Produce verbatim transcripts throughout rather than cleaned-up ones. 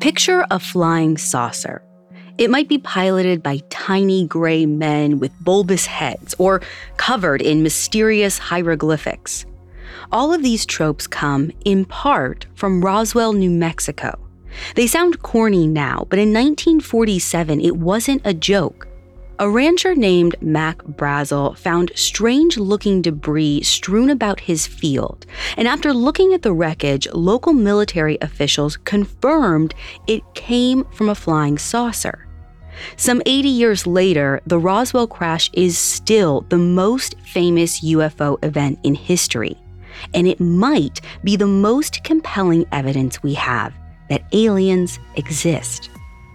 Picture a flying saucer. It might be piloted by tiny gray men with bulbous heads or covered in mysterious hieroglyphics. All of these tropes come, in part, from Roswell, New Mexico. They sound corny now, but in nineteen forty-seven, it wasn't a joke. A rancher named Mac Brazel found strange-looking debris strewn about his field, and after looking at the wreckage, local military officials confirmed it came from a flying saucer. Some eighty years later, the Roswell crash is still the most famous U F O event in history, and it might be the most compelling evidence we have that aliens exist.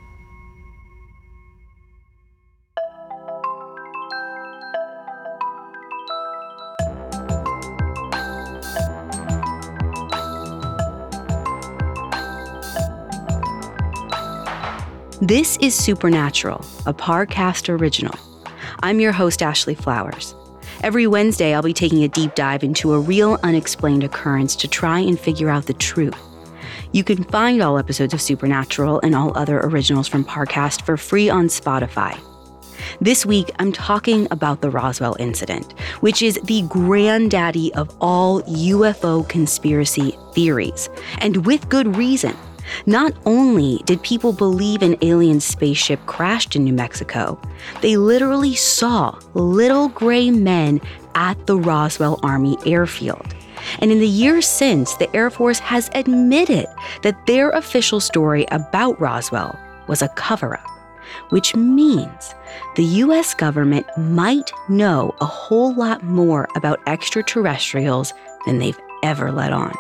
This is Supernatural, a Parcast original. I'm your host, Ashley Flowers. Every Wednesday, I'll be taking a deep dive into a real unexplained occurrence to try and figure out the truth. You can find all episodes of Supernatural and all other originals from Parcast for free on Spotify. This week, I'm talking about the Roswell incident, which is the granddaddy of all U F O conspiracy theories, and with good reason. Not only did people believe an alien spaceship crashed in New Mexico, they literally saw little gray men at the Roswell Army airfield. And in the years since, the Air Force has admitted that their official story about Roswell was a cover-up, which means the U S government might know a whole lot more about extraterrestrials than they've ever let on.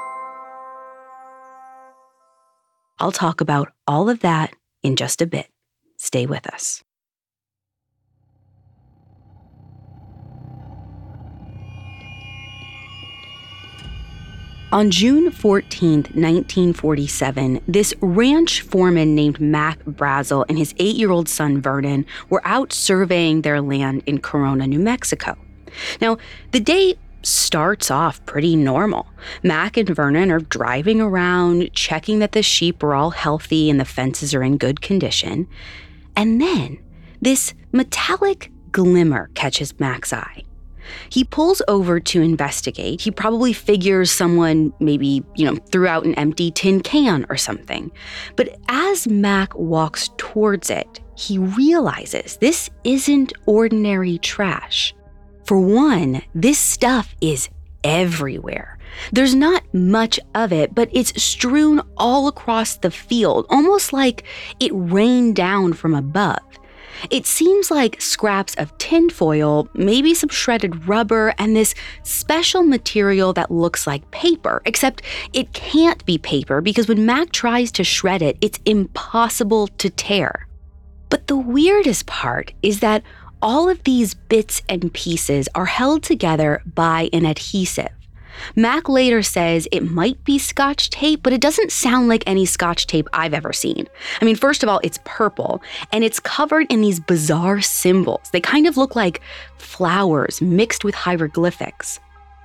I'll talk about all of that in just a bit. Stay with us. On June fourteenth, nineteen forty-seven, this ranch foreman named Mac Brazel and his eight-year-old son Vernon were out surveying their land in Corona, New Mexico. Now, the day starts off pretty normal. Mac and Vernon are driving around, checking that the sheep are all healthy and the fences are in good condition. And then this metallic glimmer catches Mac's eye. He pulls over to investigate. He probably figures someone maybe, you know, threw out an empty tin can or something. But as Mac walks towards it, he realizes this isn't ordinary trash. For one, this stuff is everywhere. There's not much of it, but it's strewn all across the field, almost like it rained down from above. It seems like scraps of tinfoil, maybe some shredded rubber, and this special material that looks like paper, except it can't be paper because when Mac tries to shred it, it's impossible to tear. But the weirdest part is that all of these bits and pieces are held together by an adhesive. Mac later says it might be Scotch tape, but it doesn't sound like any Scotch tape I've ever seen. I mean, first of all, it's purple, and it's covered in these bizarre symbols. They kind of look like flowers mixed with hieroglyphics.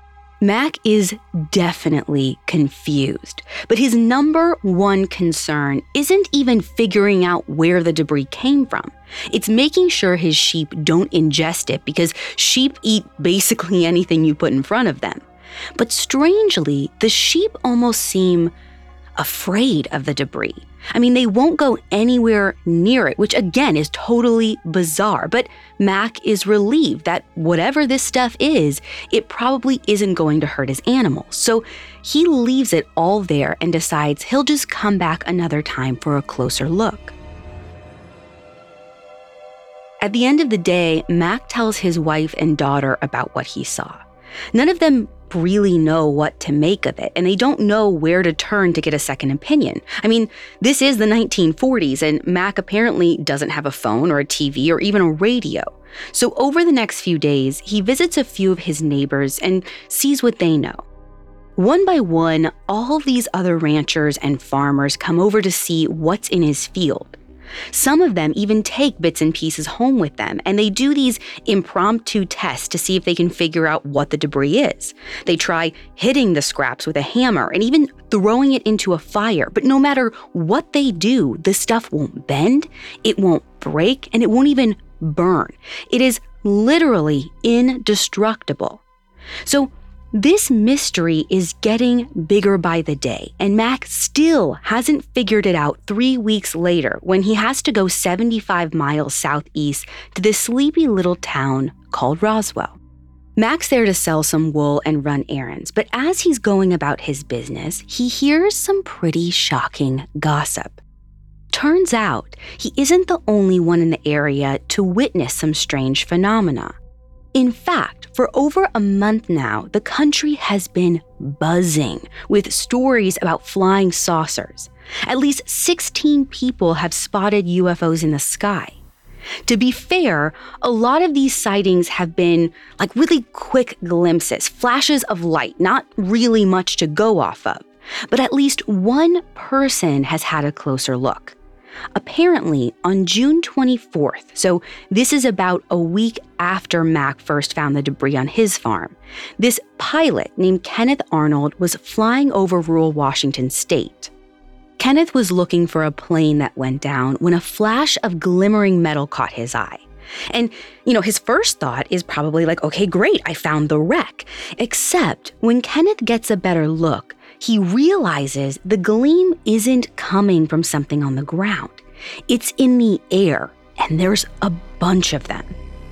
Mac is definitely confused, but his number one concern isn't even figuring out where the debris came from. It's making sure his sheep don't ingest it because sheep eat basically anything you put in front of them. But strangely, the sheep almost seem afraid of the debris. I mean, they won't go anywhere near it, which again is totally bizarre. But Mac is relieved that whatever this stuff is, it probably isn't going to hurt his animals. So he leaves it all there and decides he'll just come back another time for a closer look. At the end of the day, Mac tells his wife and daughter about what he saw. None of them really know what to make of it, and they don't know where to turn to get a second opinion. I mean, this is the nineteen forties, and Mac apparently doesn't have a phone or a T V or even a radio. So over the next few days, he visits a few of his neighbors and sees what they know. One by one, all these other ranchers and farmers come over to see what's in his field. Some of them even take bits and pieces home with them, and they do these impromptu tests to see if they can figure out what the debris is. They try hitting the scraps with a hammer and even throwing it into a fire, but no matter what they do, the stuff won't bend, it won't break, and it won't even burn. It is literally indestructible. So this mystery is getting bigger by the day, and Mac still hasn't figured it out three weeks later when he has to go seventy-five miles southeast to this sleepy little town called Roswell. Mac's there to sell some wool and run errands, but as he's going about his business, he hears some pretty shocking gossip. Turns out, he isn't the only one in the area to witness some strange phenomena. In fact, for over a month now, the country has been buzzing with stories about flying saucers. At least sixteen people have spotted U F Os in the sky. To be fair, a lot of these sightings have been like really quick glimpses, flashes of light, not really much to go off of. But at least one person has had a closer look. Apparently, on June twenty-fourth, so this is about a week after Mac first found the debris on his farm, this pilot named Kenneth Arnold was flying over rural Washington state. Kenneth was looking for a plane that went down when a flash of glimmering metal caught his eye. And, you know, his first thought is probably like, okay, great, I found the wreck. Except when Kenneth gets a better look, he realizes the gleam isn't coming from something on the ground. It's in the air, and there's a bunch of them.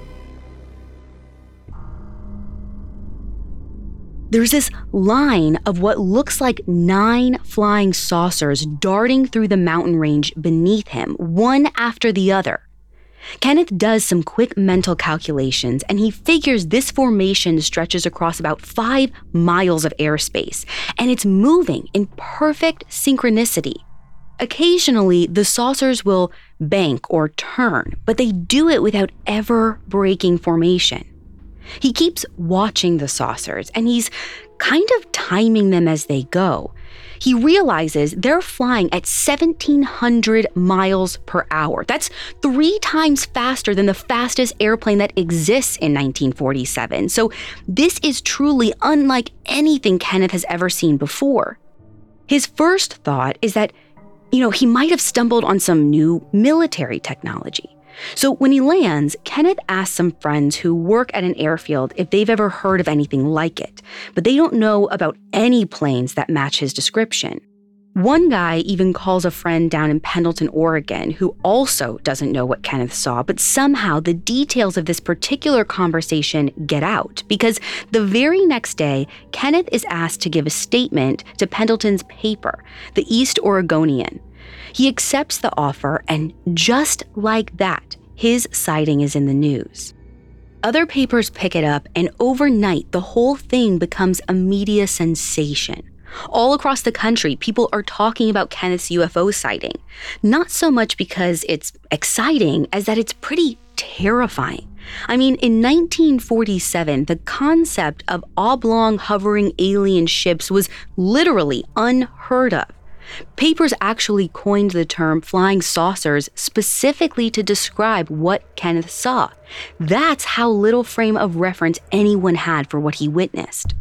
There's this line of what looks like nine flying saucers darting through the mountain range beneath him, one after the other. Kenneth does some quick mental calculations, and he figures this formation stretches across about five miles of airspace, and it's moving in perfect synchronicity. Occasionally, the saucers will bank or turn, but they do it without ever breaking formation. He keeps watching the saucers, and he's kind of timing them as they go. He realizes they're flying at seventeen hundred miles per hour. That's three times faster than the fastest airplane that exists in nineteen forty-seven. So this is truly unlike anything Kenneth has ever seen before. His first thought is that, you know, he might have stumbled on some new military technology. So when he lands, Kenneth asks some friends who work at an airfield if they've ever heard of anything like it, but they don't know about any planes that match his description. One guy even calls a friend down in Pendleton, Oregon, who also doesn't know what Kenneth saw, but somehow the details of this particular conversation get out, because the very next day, Kenneth is asked to give a statement to Pendleton's paper, the East Oregonian. He accepts the offer, and just like that, his sighting is in the news. Other papers pick it up, and overnight, the whole thing becomes a media sensation. All across the country, people are talking about Kenneth's U F O sighting. Not so much because it's exciting, as that it's pretty terrifying. I mean, in nineteen forty-seven, the concept of oblong hovering alien ships was literally unheard of. Papers actually coined the term flying saucers specifically to describe what Kenneth saw. That's how little frame of reference anyone had for what he witnessed.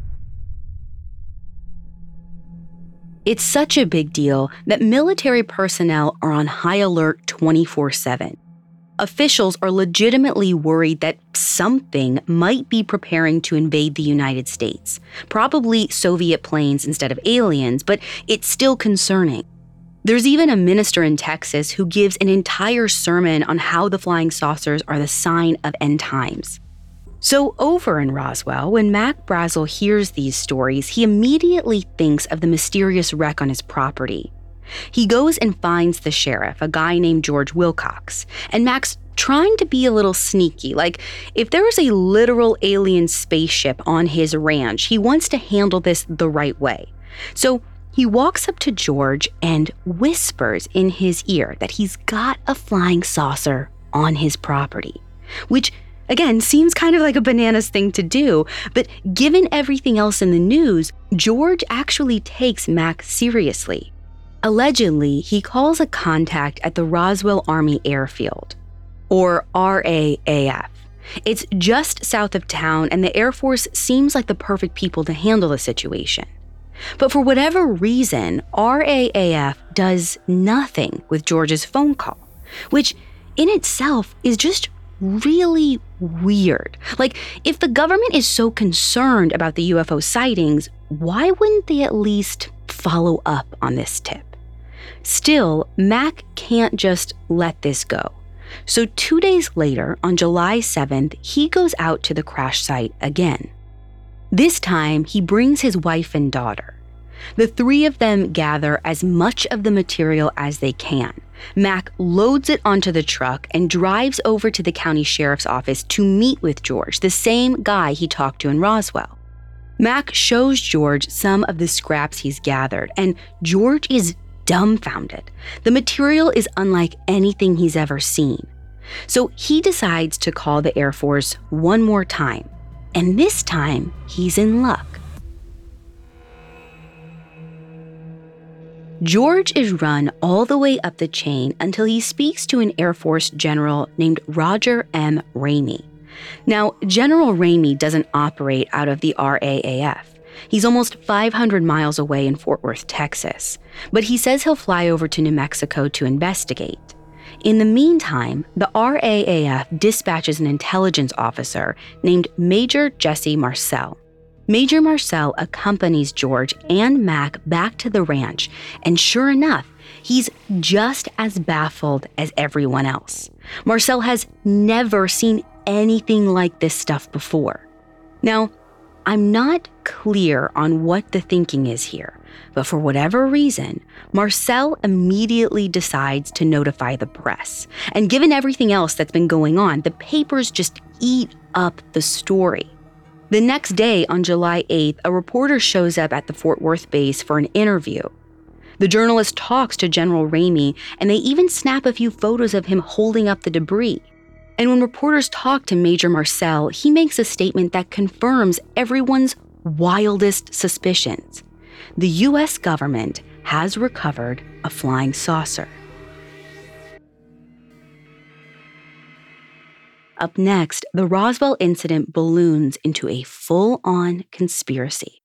It's such a big deal that military personnel are on high alert twenty-four seven. Officials are legitimately worried that something might be preparing to invade the United States. Probably Soviet planes instead of aliens, but it's still concerning. There's even a minister in Texas who gives an entire sermon on how the flying saucers are the sign of end times. So over in Roswell, when Mac Brazel hears these stories, he immediately thinks of the mysterious wreck on his property. He goes and finds the sheriff, a guy named George Wilcox, and Mac's trying to be a little sneaky. Like, if there was a literal alien spaceship on his ranch, he wants to handle this the right way. So he walks up to George and whispers in his ear that he's got a flying saucer on his property, which again, seems kind of like a bananas thing to do, but given everything else in the news, George actually takes Mac seriously. Allegedly, he calls a contact at the Roswell Army Airfield, or R A A F. It's just south of town, and the Air Force seems like the perfect people to handle the situation. But for whatever reason, R A A F does nothing with George's phone call, which in itself is just really weird. Like, if the government is so concerned about the U F O sightings, why wouldn't they at least follow up on this tip? Still, Mac can't just let this go. So two days later, on July seventh, he goes out to the crash site again. This time, he brings his wife and daughter. The three of them gather as much of the material as they can. Mac loads it onto the truck and drives over to the county sheriff's office to meet with George, the same guy he talked to in Roswell. Mac shows George some of the scraps he's gathered, and George is dumbfounded. The material is unlike anything he's ever seen. So he decides to call the Air Force one more time, and this time he's in luck. George is run all the way up the chain until he speaks to an Air Force general named Roger M. Ramey. Now, General Ramey doesn't operate out of the R A A F. He's almost five hundred miles away in Fort Worth, Texas, but he says he'll fly over to New Mexico to investigate. In the meantime, the R A A F dispatches an intelligence officer named Major Jesse Marcel. Major Marcel accompanies George and Mac back to the ranch, and sure enough, he's just as baffled as everyone else. Marcel has never seen anything like this stuff before. Now, I'm not clear on what the thinking is here, but for whatever reason, Marcel immediately decides to notify the press. And given everything else that's been going on, the papers just eat up the story. The next day, on July eighth, a reporter shows up at the Fort Worth base for an interview. The journalist talks to General Ramey, and they even snap a few photos of him holding up the debris. And when reporters talk to Major Marcel, he makes a statement that confirms everyone's wildest suspicions. The U S government has recovered a flying saucer. Up next, the Roswell incident balloons into a full-on conspiracy.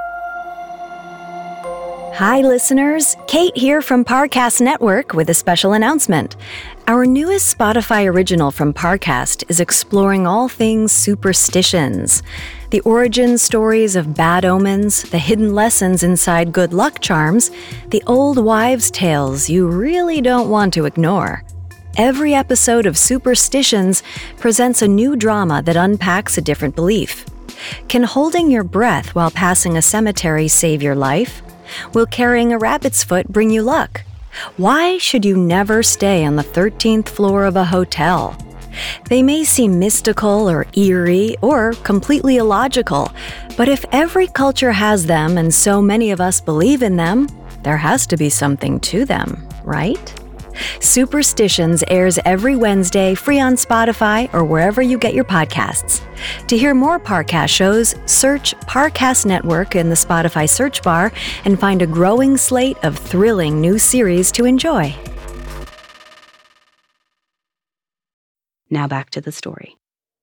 Hi, listeners. Kate here from Parcast Network with a special announcement. Our newest Spotify original from Parcast is exploring all things superstitions. The origin stories of bad omens, the hidden lessons inside good luck charms, the old wives' tales you really don't want to ignore. Every episode of Superstitions presents a new drama that unpacks a different belief. Can holding your breath while passing a cemetery save your life? Will carrying a rabbit's foot bring you luck? Why should you never stay on the thirteenth floor of a hotel? They may seem mystical or eerie or completely illogical, but if every culture has them and so many of us believe in them, there has to be something to them, right? Superstitions airs every Wednesday, free on Spotify or wherever you get your podcasts. To hear more Parcast shows, search Parcast Network in the Spotify search bar and find a growing slate of thrilling new series to enjoy. Now back to the story.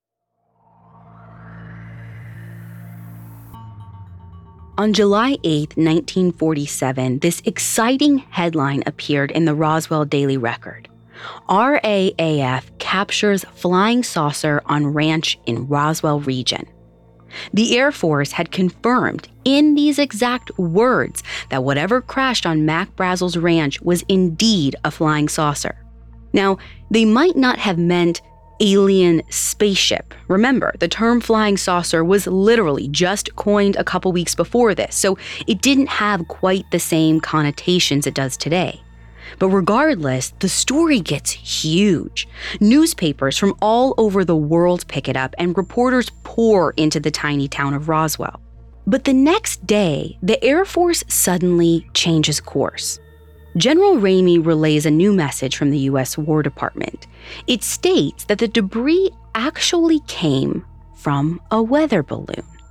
On July eighth, nineteen forty-seven, this exciting headline appeared in the Roswell Daily Record. R A A F captures flying saucer on ranch in Roswell region. The Air Force had confirmed in these exact words that whatever crashed on Mac Brazel's ranch was indeed a flying saucer. Now, they might not have meant alien spaceship. Remember, the term flying saucer was literally just coined a couple weeks before this, so it didn't have quite the same connotations it does today. But regardless, the story gets huge. Newspapers from all over the world pick it up, and reporters pour into the tiny town of Roswell. But the next day, the Air Force suddenly changes course. General Ramey relays a new message from the U S War Department. It states that the debris actually came from a weather balloon.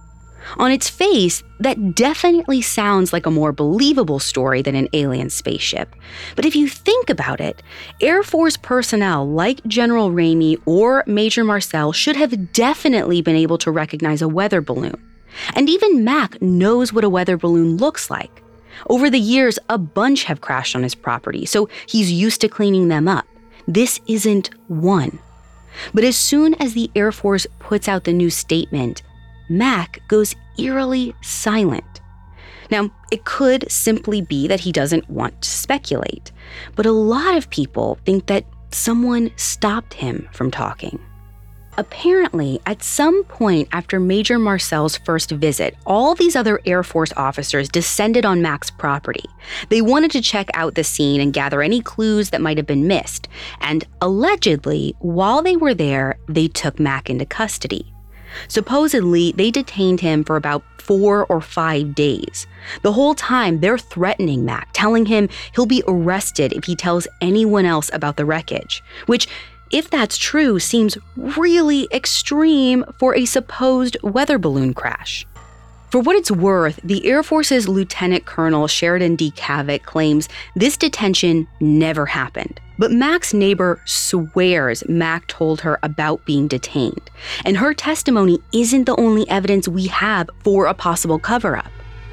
On its face, that definitely sounds like a more believable story than an alien spaceship. But if you think about it, Air Force personnel like General Ramey or Major Marcel should have definitely been able to recognize a weather balloon. And even Mac knows what a weather balloon looks like. Over the years, a bunch have crashed on his property, so he's used to cleaning them up. This isn't one. But as soon as the Air Force puts out the new statement, Mac goes eerily silent. Now, it could simply be that he doesn't want to speculate, but a lot of people think that someone stopped him from talking. Apparently, at some point after Major Marcel's first visit, all these other Air Force officers descended on Mac's property. They wanted to check out the scene and gather any clues that might have been missed. And allegedly, while they were there, they took Mac into custody. Supposedly, they detained him for about four or five days. The whole time, they're threatening Mac, telling him he'll be arrested if he tells anyone else about the wreckage, which, if that's true, seems really extreme for a supposed weather balloon crash. For what it's worth, the Air Force's Lieutenant Colonel Sheridan D. Cavett claims this detention never happened. But Mac's neighbor swears Mac told her about being detained, and her testimony isn't the only evidence we have for a possible cover-up.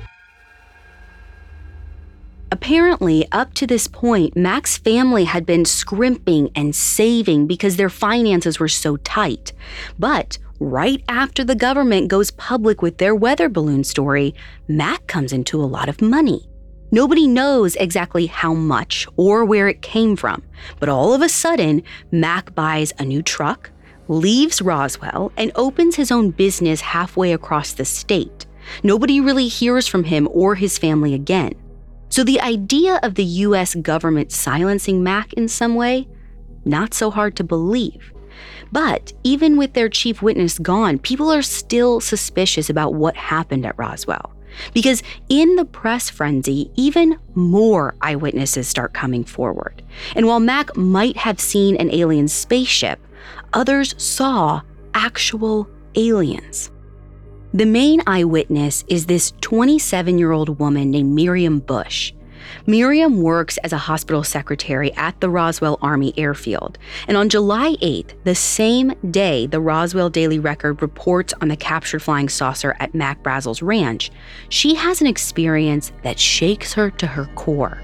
Apparently, up to this point, Mac's family had been scrimping and saving because their finances were so tight. But right after the government goes public with their weather balloon story, Mac comes into a lot of money. Nobody knows exactly how much or where it came from, but all of a sudden, Mac buys a new truck, leaves Roswell, and opens his own business halfway across the state. Nobody really hears from him or his family again. So the idea of the U S government silencing Mac in some way, not so hard to believe. But even with their chief witness gone, people are still suspicious about what happened at Roswell. Because in the press frenzy, even more eyewitnesses start coming forward. And while Mac might have seen an alien spaceship, others saw actual aliens. The main eyewitness is this twenty-seven-year-old woman named Miriam Bush. Miriam works as a hospital secretary at the Roswell Army Airfield, and on July eighth, the same day the Roswell Daily Record reports on the captured flying saucer at Mac Brazel's ranch, she has an experience that shakes her to her core.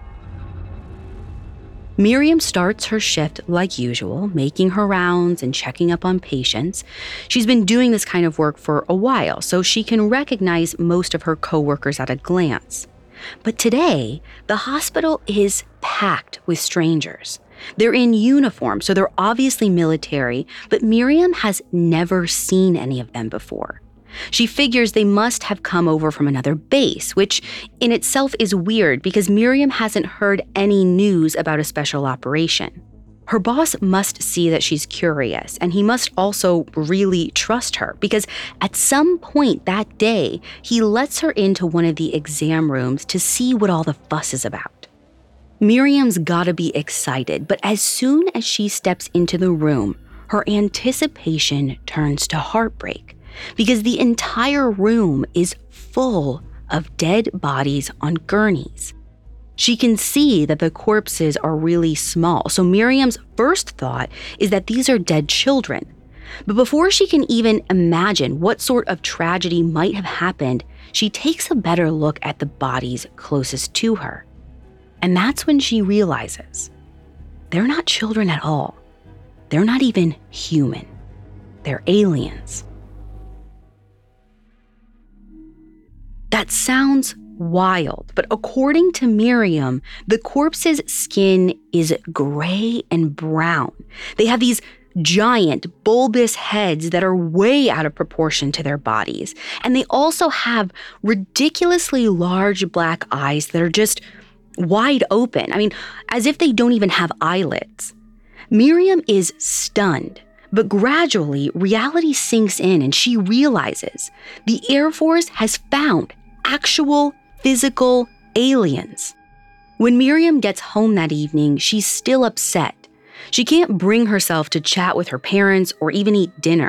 Miriam starts her shift like usual, making her rounds and checking up on patients. She's been doing this kind of work for a while, so she can recognize most of her coworkers at a glance. But today, the hospital is packed with strangers. They're in uniform, so they're obviously military, but Miriam has never seen any of them before. She figures they must have come over from another base, which in itself is weird because Miriam hasn't heard any news about a special operation. Her boss must see that she's curious, and he must also really trust her because at some point that day, he lets her into one of the exam rooms to see what all the fuss is about. Miriam's gotta be excited, but as soon as she steps into the room, her anticipation turns to heartbreak because the entire room is full of dead bodies on gurneys. She can see that the corpses are really small, so Miriam's first thought is that these are dead children. But before she can even imagine what sort of tragedy might have happened, she takes a better look at the bodies closest to her. And that's when she realizes they're not children at all. They're not even human. They're aliens. That sounds wild, but according to Miriam, the corpse's skin is gray and brown. They have these giant, bulbous heads that are way out of proportion to their bodies. And they also have ridiculously large black eyes that are just wide open. I mean, as if they don't even have eyelids. Miriam is stunned, but gradually reality sinks in and she realizes the Air Force has found actual physical aliens. When Miriam gets home that evening, she's still upset. She can't bring herself to chat with her parents or even eat dinner.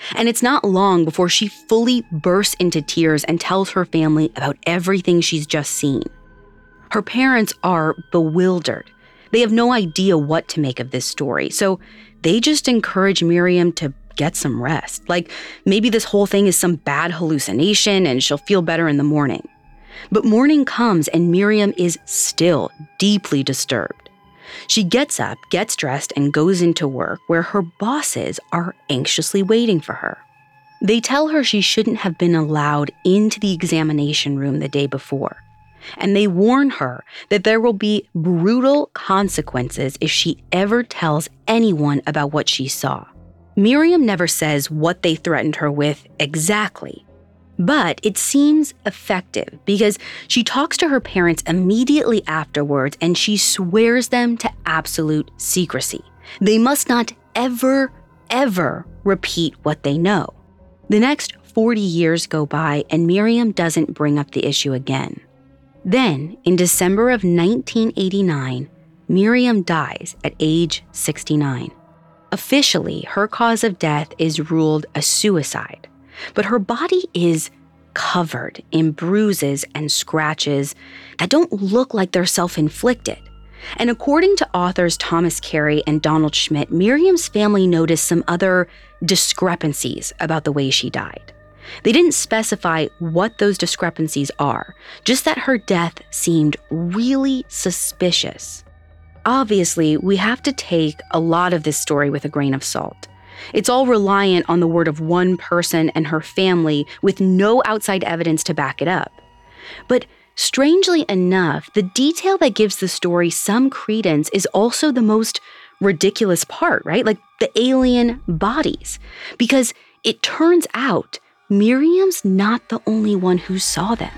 And it's not long before she fully bursts into tears and tells her family about everything she's just seen. Her parents are bewildered. They have no idea what to make of this story, so they just encourage Miriam to get some rest. Like, maybe this whole thing is some bad hallucination and she'll feel better in the morning. But morning comes and Miriam is still deeply disturbed. She gets up, gets dressed, and goes into work where her bosses are anxiously waiting for her. They tell her she shouldn't have been allowed into the examination room the day before. And they warn her that there will be brutal consequences if she ever tells anyone about what she saw. Miriam never says what they threatened her with exactly, but it seems effective because she talks to her parents immediately afterwards and she swears them to absolute secrecy. They must not ever, ever repeat what they know. The next forty years go by and Miriam doesn't bring up the issue again. Then, in December of nineteen eighty-nine, Miriam dies at age sixty-nine. Officially, her cause of death is ruled a suicide, but her body is covered in bruises and scratches that don't look like they're self-inflicted. And according to authors Thomas Carey and Donald Schmidt, Miriam's family noticed some other discrepancies about the way she died. They didn't specify what those discrepancies are, just that her death seemed really suspicious. Obviously, we have to take a lot of this story with a grain of salt. It's all reliant on the word of one person and her family with no outside evidence to back it up. But strangely enough, the detail that gives the story some credence is also the most ridiculous part, right? Like the alien bodies. Because it turns out Miriam's not the only one who saw them.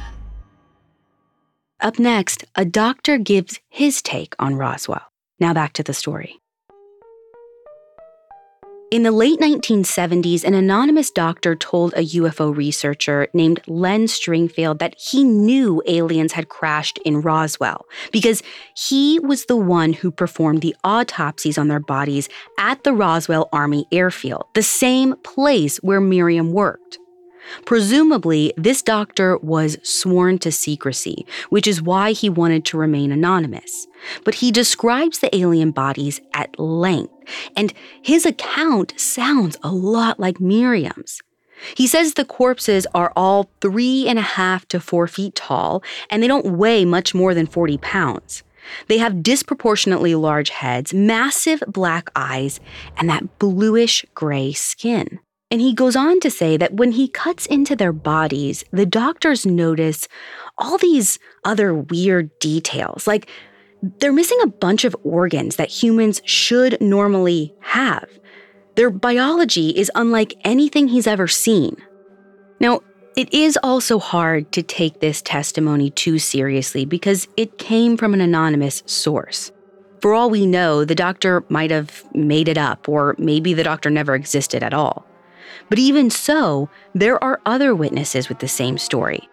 Up next, a doctor gives his take on Roswell. Now back to the story. In the late nineteen seventies, an anonymous doctor told a U F O researcher named Len Stringfield that he knew aliens had crashed in Roswell because he was the one who performed the autopsies on their bodies at the Roswell Army Airfield, the same place where Miriam worked. Presumably, this doctor was sworn to secrecy, which is why he wanted to remain anonymous. But he describes the alien bodies at length, and his account sounds a lot like Miriam's. He says the corpses are all three and a half to four feet tall, and they don't weigh much more than forty pounds. They have disproportionately large heads, massive black eyes, and that bluish-gray skin. And he goes on to say that when he cuts into their bodies, the doctors notice all these other weird details, like they're missing a bunch of organs that humans should normally have. Their biology is unlike anything he's ever seen. Now, it is also hard to take this testimony too seriously because it came from an anonymous source. For all we know, the doctor might have made it up, or maybe the doctor never existed at all. But even so, there are other witnesses with the same story.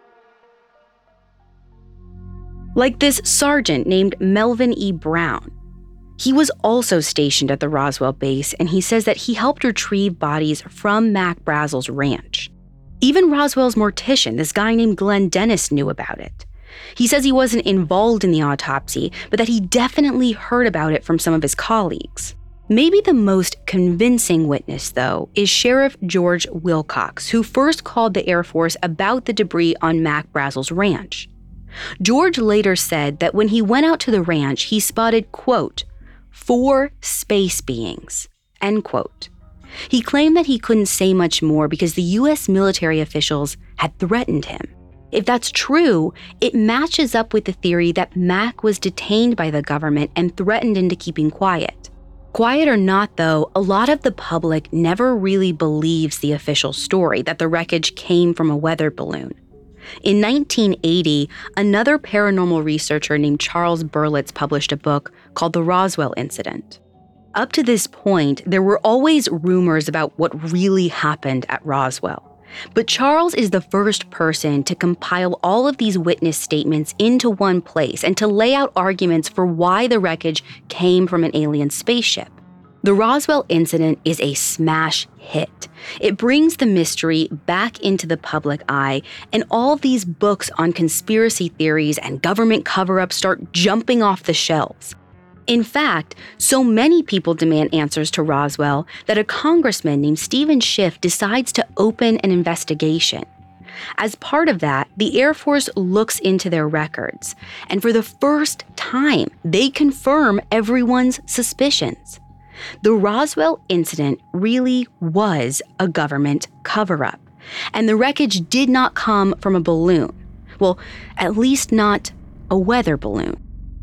Like this sergeant named Melvin E. Brown. He was also stationed at the Roswell base, and he says that he helped retrieve bodies from Mac Brazel's ranch. Even Roswell's mortician, this guy named Glenn Dennis, knew about it. He says he wasn't involved in the autopsy, but that he definitely heard about it from some of his colleagues. Maybe the most convincing witness, though, is Sheriff George Wilcox, who first called the Air Force about the debris on Mac Brazel's ranch. George later said that when he went out to the ranch, he spotted, quote, four space beings, end quote. He claimed that he couldn't say much more because the U S military officials had threatened him. If that's true, it matches up with the theory that Mac was detained by the government and threatened into keeping quiet. Quiet or not, though, a lot of the public never really believes the official story that the wreckage came from a weather balloon. In nineteen eighty, another paranormal researcher named Charles Berlitz published a book called The Roswell Incident. Up to this point, there were always rumors about what really happened at Roswell. But Charles is the first person to compile all of these witness statements into one place and to lay out arguments for why the wreckage came from an alien spaceship. The The Roswell incident is a smash hit. It brings the mystery back into the public eye, and all these books on conspiracy theories and government cover-ups start jumping off the shelves. In fact, so many people demand answers to Roswell that a congressman named Stephen Schiff decides to open an investigation. As part of that, the Air Force looks into their records, and for the first time, they confirm everyone's suspicions. The Roswell incident really was a government cover-up, and the wreckage did not come from a balloon. Well, at least not a weather balloon.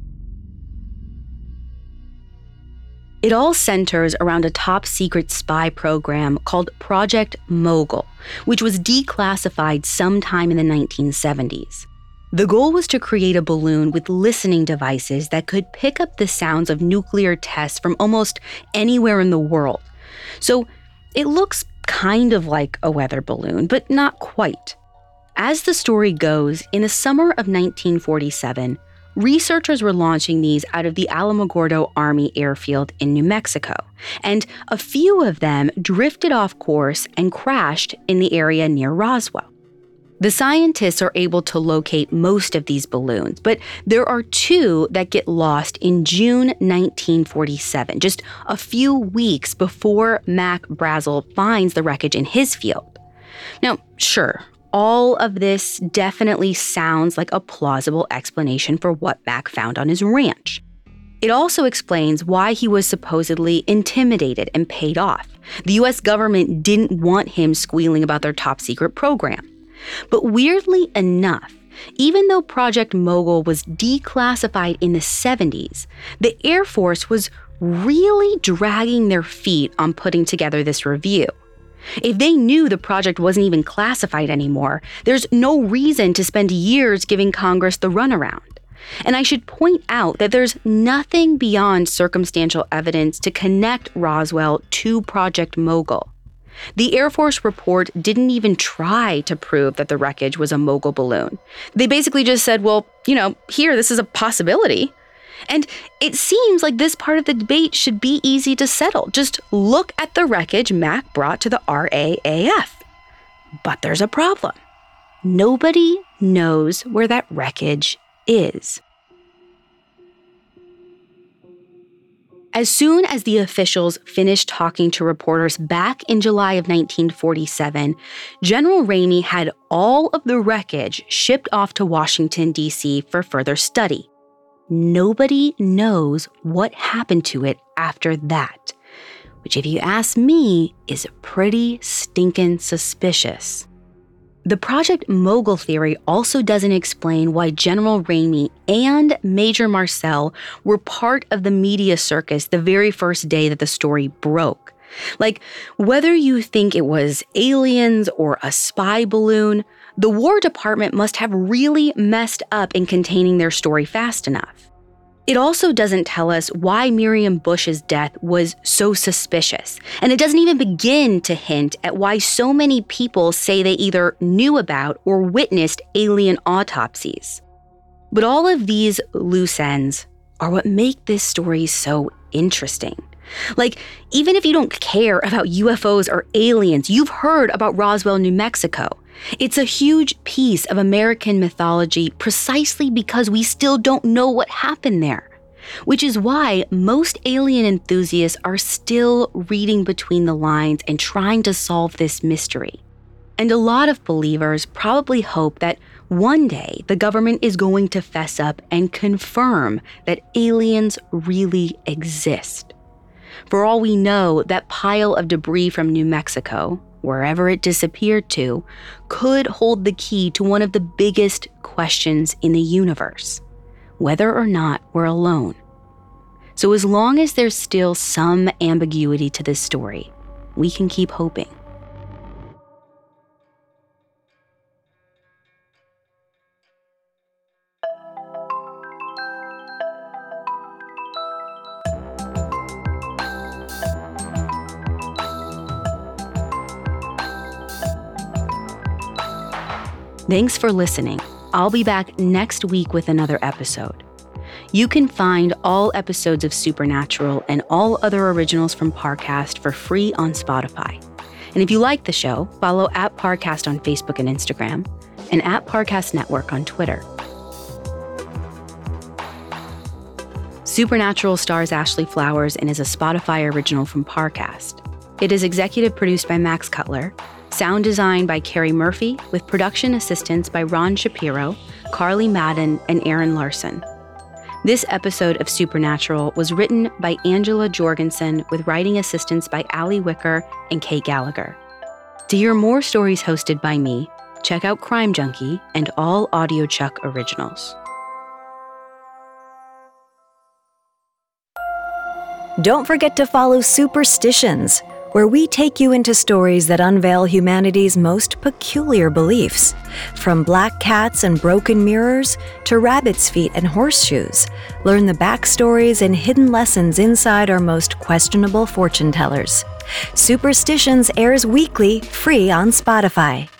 It all centers around a top-secret spy program called Project Mogul, which was declassified sometime in the nineteen seventies. The goal was to create a balloon with listening devices that could pick up the sounds of nuclear tests from almost anywhere in the world. So it looks kind of like a weather balloon, but not quite. As the story goes, in the summer of nineteen forty-seven, researchers were launching these out of the Alamogordo Army Airfield in New Mexico, and a few of them drifted off course and crashed in the area near Roswell. The scientists are able to locate most of these balloons, but there are two that get lost in June nineteen forty-seven, just a few weeks before Mac Brazel finds the wreckage in his field. Now, sure, all of this definitely sounds like a plausible explanation for what Mac found on his ranch. It also explains why he was supposedly intimidated and paid off. The U S government didn't want him squealing about their top-secret program. But weirdly enough, even though Project Mogul was declassified in the seventies, the Air Force was really dragging their feet on putting together this review. If they knew the project wasn't even classified anymore, there's no reason to spend years giving Congress the runaround. And I should point out that there's nothing beyond circumstantial evidence to connect Roswell to Project Mogul. The Air Force report didn't even try to prove that the wreckage was a Mogul balloon. They basically just said, well, you know, here, this is a possibility. And it seems like this part of the debate should be easy to settle. Just look at the wreckage Mac brought to the R A A F. But there's a problem. Nobody knows where that wreckage is. As soon as the officials finished talking to reporters back in July of nineteen forty-seven, General Ramey had all of the wreckage shipped off to Washington, D C for further study. Nobody knows what happened to it after that, which, if you ask me, is pretty stinking suspicious. The Project Mogul theory also doesn't explain why General Ramey and Major Marcel were part of the media circus the very first day that the story broke. Like, whether you think it was aliens or a spy balloon, the War Department must have really messed up in containing their story fast enough. It also doesn't tell us why Miriam Bush's death was so suspicious, and it doesn't even begin to hint at why so many people say they either knew about or witnessed alien autopsies. But all of these loose ends are what make this story so interesting. Like, even if you don't care about U F Os or aliens, you've heard about Roswell, New Mexico. It's a huge piece of American mythology precisely because we still don't know what happened there, which is why most alien enthusiasts are still reading between the lines and trying to solve this mystery. And a lot of believers probably hope that one day the government is going to fess up and confirm that aliens really exist. For all we know, that pile of debris from New Mexico, wherever it disappeared to, could hold the key to one of the biggest questions in the universe, whether or not we're alone. So as long as there's still some ambiguity to this story, we can keep hoping. Thanks for listening. I'll be back next week with another episode. You can find all episodes of Supernatural and all other originals from Parcast for free on Spotify. And if you like the show, follow at Parcast on Facebook and Instagram, and at Parcast Network on Twitter. Supernatural stars Ashley Flowers and is a Spotify original from Parcast. It is executive produced by Max Cutler, sound designed by Carrie Murphy, with production assistance by Ron Shapiro, Carly Madden, and Aaron Larson. This episode of Supernatural was written by Angela Jorgensen with writing assistance by Allie Wicker and Kate Gallagher. To hear more stories hosted by me, check out Crime Junkie and all AudioChuck originals. Don't forget to follow Superstitions, where we take you into stories that unveil humanity's most peculiar beliefs. From black cats and broken mirrors to rabbit's feet and horseshoes, learn the backstories and hidden lessons inside our most questionable fortune tellers. Superstitions airs weekly, free on Spotify.